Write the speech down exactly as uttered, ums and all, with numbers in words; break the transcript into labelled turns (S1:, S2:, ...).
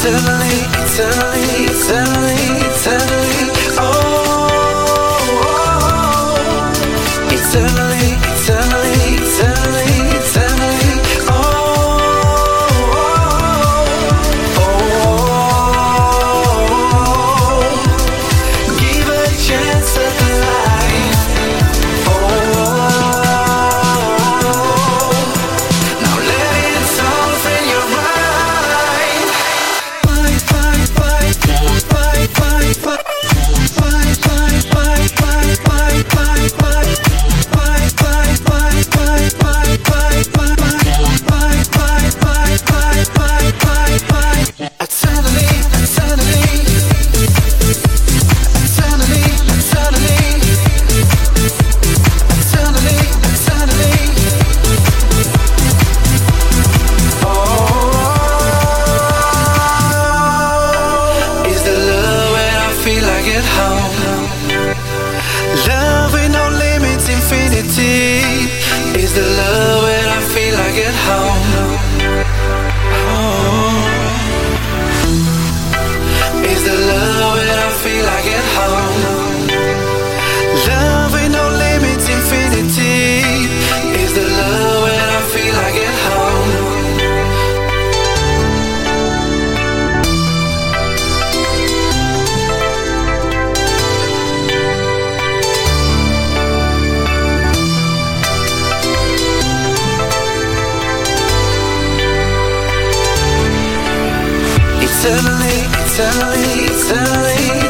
S1: Eternally, eternally, eternally, eternally. Oh, oh, oh. Eternally, eternally, eternally, eternally. Oh, oh, oh, oh. Give a chance at life. Oh, now let it all fill your mind. Bye, bye, bye, bye, bye, bye. Bye, bye, bye, bye, bye, bye, bye. Bye, bye, bye, bye, bye, bye, bye. Bye, bye, bye, bye, bye, bye, bye. Eternally, eternally. Eternally, eternally. Eternally, eternally. Oh, is the love where I feel like at home? Love with no limits, infinity. Is the love where I feel like at home? Oh, is the love where I feel like at home? Love with no limits, infinity. Is the love where I feel like at home? Eternally, eternally, eternally.